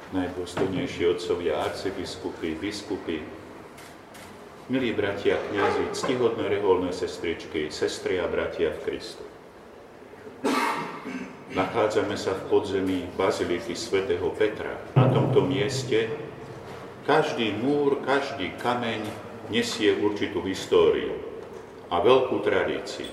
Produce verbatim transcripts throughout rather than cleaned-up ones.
najdôstojnejší otcovia, arcibiskupy, biskupy, milí bratia, kňazi, ctihodné reholné sestričky, sestry a bratia v Kristu. Nachádzame sa v podzemí baziliky svätého Petra. Na tomto mieste každý múr, každý kameň nesie určitú históriu a veľkú tradíciu.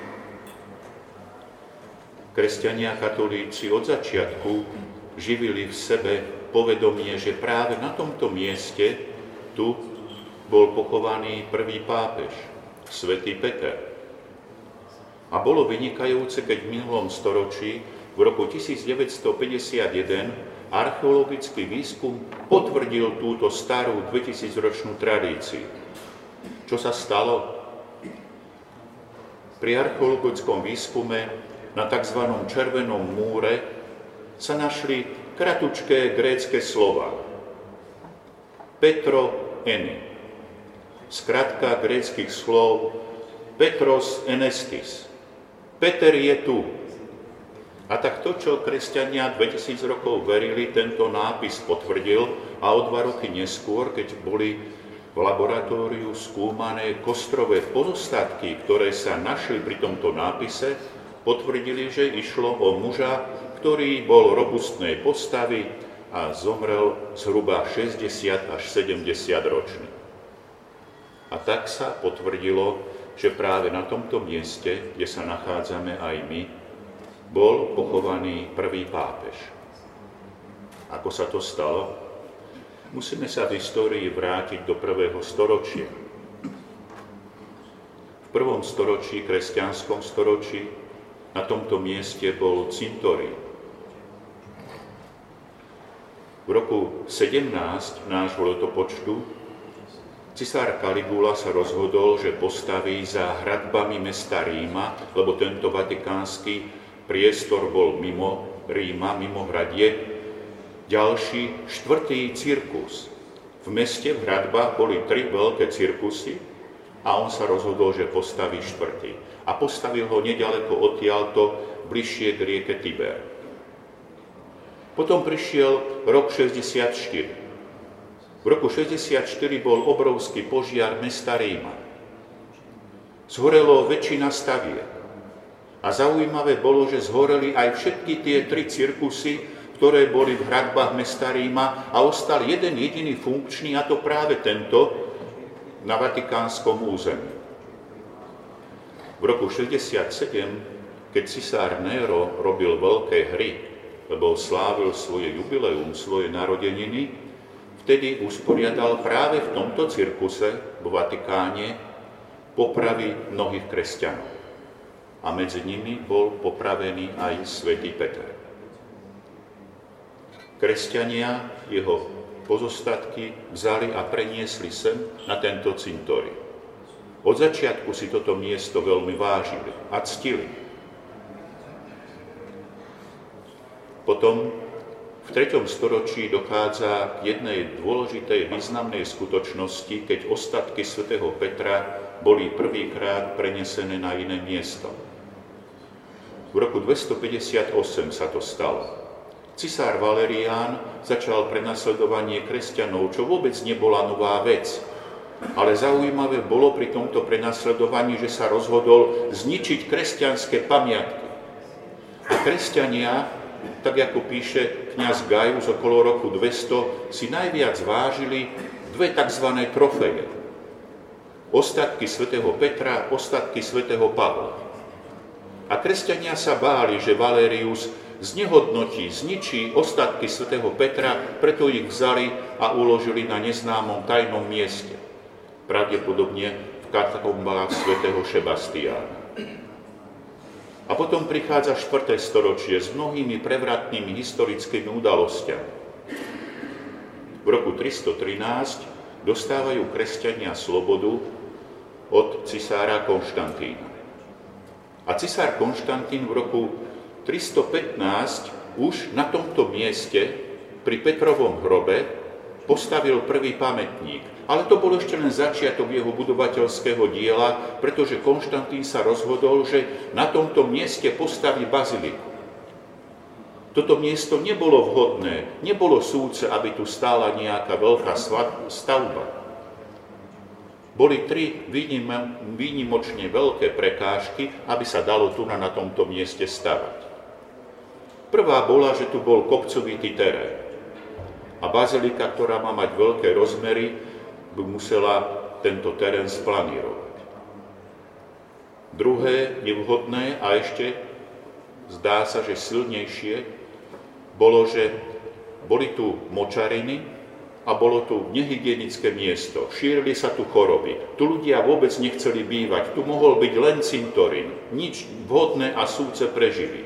Kresťania katolíci od začiatku živili v sebe povedomie, že práve na tomto mieste tu bol pochovaný prvý pápež, svätý Peter. A bolo vynikajúce, keď v minulom storočí, v roku tisícdeväťstopäťdesiatjeden, archeologický výskum potvrdil túto starú dvetisícročnú tradíciu. Čo sa stalo? Pri archeologickom výskume na tzv. Červenom múre sa našli kratučké grécke slova. Petro eni. Skratka gréckych slov Petros enestis. Peter je tu. A tak to, čo kresťania dvetisíc rokov verili, tento nápis potvrdil a o dva roky neskôr, keď boli v laboratóriu skúmané kostrové pozostatky, ktoré sa našli pri tomto nápise, potvrdili, že išlo o muža, ktorý bol robustnej postavy a zomrel zhruba šesťdesiat až sedemdesiat ročný. A tak sa potvrdilo, že práve na tomto mieste, kde sa nachádzame aj my, bol pochovaný prvý pápež. Ako sa to stalo? Musíme sa v histórii vrátiť do prvého storočia. V prvom storočí, kresťanskom storočí, na tomto mieste bol cintorín. V roku sedemnásť nášho letopočtu cisár Kaligula sa rozhodol, že postaví za hradbami mesta Ríma, lebo tento vatikánsky priestor bol mimo Ríma, mimo hradie, ďalší štvrtý cirkus. V meste, v hradbách boli tri veľké cirkusy a on sa rozhodol, že postaví štvrtý. A postavil ho nedaleko odtiaľto, bližšie k rieke Tiber. Potom prišiel rok šesťdesiatštyri. V roku šesťdesiatštyri bol obrovský požiar mesta Ríma. Zhorelo väčšina staviek. A zaujímavé bolo, že zhoreli aj všetky tie tri cirkusy, ktoré boli v hradbách mesta Ríma a ostal jeden jediný funkčný, a to práve tento na vatikánskom území. V roku šesťdesiatsedem, keď cisár Nero robil veľké hry, lebo slávil svoje jubileum, svoje narodeniny, vtedy usporiadal práve v tomto cirkuse v Vatikáne popravy mnohých kresťanov. A medzi nimi bol popravený aj svätý Peter. Kresťania jeho pozostatky vzali a preniesli sem na tento cintorín. Od začiatku si toto miesto veľmi vážili a ctili. Potom v treťom storočí dochádza k jednej dôležitej významnej skutočnosti, keď ostatky svätého Petra boli prvýkrát prenesené na iné miesto. V roku dvestopäťdesiatosem sa to stalo. Cisár Valerián začal prenasledovanie kresťanov, čo vôbec nebola nová vec. Ale zaujímavé bolo pri tomto prenasledovaní, že sa rozhodol zničiť kresťanské pamiatky. A kresťania, tak ako píše kňaz Gajus okolo roku dvesto, si najviac vážili dve tzv. Trofeje. Ostatky svätého Petra, ostatky svätého Pavla. A kresťania sa báli, že Valerius znehodnotí, zničí ostatky svätého Petra, preto ich vzali a uložili na neznámom tajnom mieste. Pravdepodobne v katakombách svätého Šebastiána. A potom prichádza štvrté storočie s mnohými prevratnými historickými udalosťami. V roku tristotrinásť dostávajú kresťania slobodu od cisára Konštantína. A cisár Konštantín v roku tristopätnásť už na tomto mieste pri Petrovom hrobe postavil prvý pamätník. Ale to bol ešte len začiatok jeho budovateľského diela, pretože Konštantín sa rozhodol, že na tomto mieste postaví baziliku. Toto miesto nebolo vhodné, nebolo súce, aby tu stála nejaká veľká stavba. Boli tri výnimočne veľké prekážky, aby sa dalo tu na tomto mieste stavať. Prvá bola, že tu bol kopcovitý terén. A bazilika, ktorá má mať veľké rozmery, by musela tento terén splanírovať. Druhé nevhodné a ešte zdá sa, že silnejšie, bolo, že boli tu močariny a bolo tu nehygienické miesto. Šírili sa tu choroby. Tu ľudia vôbec nechceli bývať. Tu mohol byť len cintorín. Nič vhodné a súce pre živých.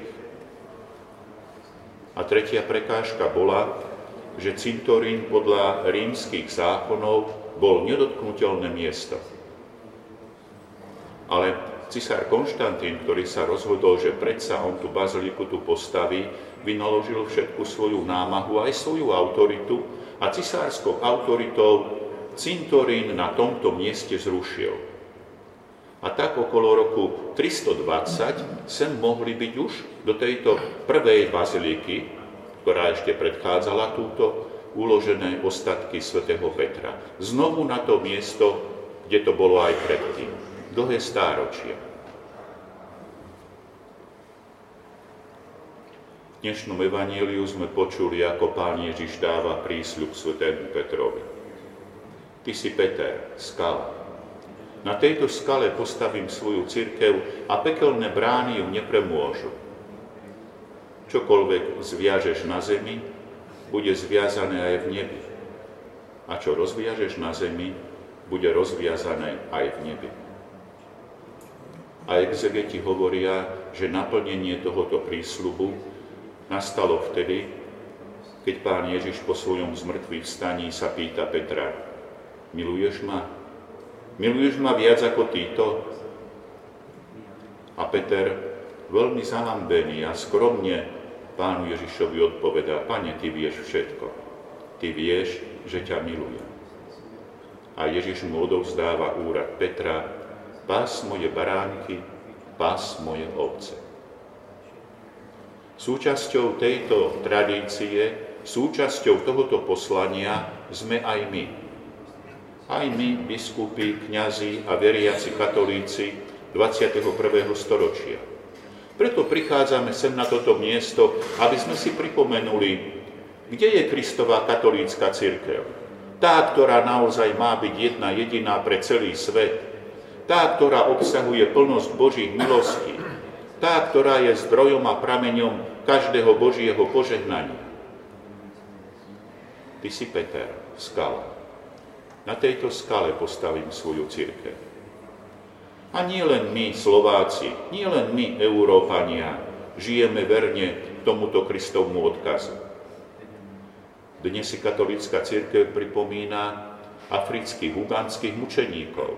A tretia prekážka bola, že cintorín podľa rímskych zákonov bol nedotknuteľné miesto. Ale cisár Konštantín, ktorý sa rozhodol, že predsa on tú baziliku tu postaví, vynaložil všetku svoju námahu aj svoju autoritu a cisárskou autoritou cintorín na tomto mieste zrušil. A tak okolo roku tristodvadsať sem mohli byť už do tejto prvej baziliky, ktorá ešte predchádzala túto, uložené ostatky svätého Petra. Znovu na to miesto, kde to bolo aj predtým. Dlhé stáročia. V dnešnom evaníliu sme počuli, ako Pán Ježiš dáva prísľub svätému Petrovi. Ty si Peter, skala. Na tejto skale postavím svoju cirkev a pekelné brány ju nepremôžu. Čokoľvek zviažeš na zemi, bude zviazané aj v nebi. A čo rozviažeš na zemi, bude rozviazané aj v nebi. A exegeti hovoria, že naplnenie tohoto prísľubu nastalo vtedy, keď Pán Ježiš po svojom zmrtvých vstaní sa pýta Petra: miluješ ma? Miluješ ma viac ako títo? A Peter, veľmi zahambený a skromne, Pánu Ježišovi odpovedá: Pane, ty vieš všetko. Ty vieš, že ťa milujem. A Ježiš mu odovzdáva úrad Petra: pás moje baránky, pás moje ovce. Súčasťou tejto tradície, súčasťou tohoto poslania sme aj my. Aj my, biskupy, kňazi a veriaci katolíci dvadsiateho prvého storočia. Preto prichádzame sem na toto miesto, aby sme si pripomenuli, kde je Kristova katolícka cirkev. Tá, ktorá naozaj má byť jedna jediná pre celý svet. Tá, ktorá obsahuje plnosť Božích milostí. Tá, ktorá je zdrojom a prameňom každého Božieho požehnania. Ty si Peter, skala. Na tejto skale postavím svoju cirkev. A nie len my, Slováci, nie len my, Európania, žijeme verne tomuto Kristovmu odkazu. Dnes si katolícka cirkev pripomína afrických, ugandských mučeníkov.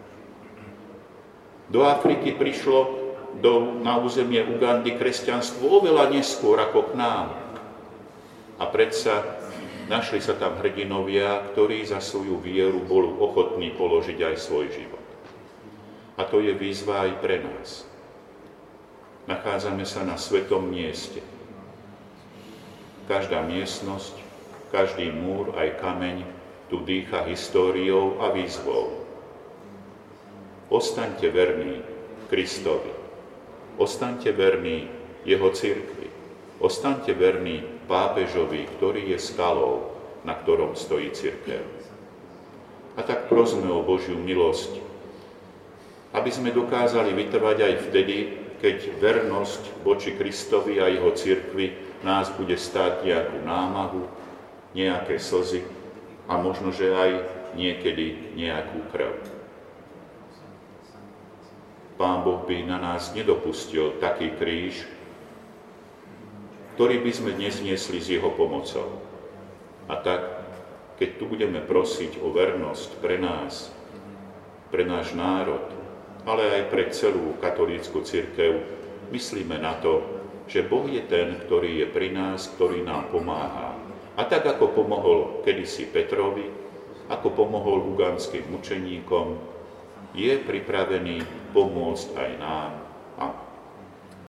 Do Afriky prišlo do, na územie Ugandy kresťanstvo oveľa neskôr ako k nám. A predsa našli sa tam hrdinovia, ktorí za svoju vieru boli ochotní položiť aj svoj život. A to je výzva aj pre nás. Nachádzame sa na svetom mieste. Každá miestnosť, každý múr, aj kameň tu dýcha históriou a výzvou. Ostaňte verní Kristovi. Ostaňte verní jeho cirkvi. Ostaňte verní pápežovi, ktorý je skalou, na ktorom stojí cirkev. A tak prosme o Božiu milosť, aby sme dokázali vytrvať aj vtedy, keď vernosť voči Kristovi a jeho cirkvi nás bude stáť nejakú námahu, nejaké slzy a možno, že aj niekedy nejakú krv. Pán Boh by na nás nedopustil taký kríž, ktorý by sme dnes niesli s jeho pomocou. A tak, keď tu budeme prosiť o vernosť pre nás, pre náš národ, ale aj pre celú katolícku cirkev, myslíme na to, že Boh je ten, ktorý je pri nás, ktorý nám pomáha. A tak, ako pomohol kedysi Petrovi, ako pomohol ugandským mučeníkom, je pripravený pomôcť aj nám